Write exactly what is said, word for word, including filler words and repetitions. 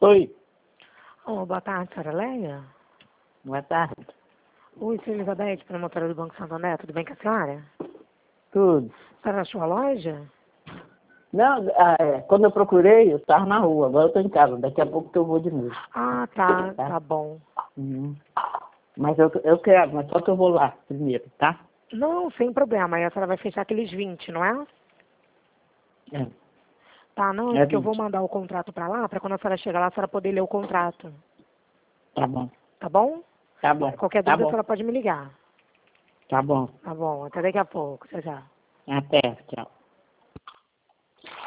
Oi, Oh, boa tarde, senhora Leia. boa tarde. Oi, sou Elizabeth, promotora do Banco Santander. Tudo bem com a senhora? Tudo? A senhora achou a loja? Não, ah, é, quando eu procurei, eu estava na rua, agora eu estou em casa, daqui a pouco que eu vou de novo. Ah, tá, Tá? tá bom. Uhum. Mas eu, eu quero, mas só que eu vou lá primeiro, tá? Não, sem problema. Aí a senhora vai fechar aqueles vinte, não é? É, Tá, não, é é porque eu vou vinte. mandar o contrato pra lá, pra quando a senhora chegar lá, a senhora poder ler o contrato. Tá bom, Tá bom? tá bom, Qualquer tá dúvida, a bom, senhora pode me ligar. tá bom. Tá bom, até daqui a pouco. Tchau, tchau. Até, tchau.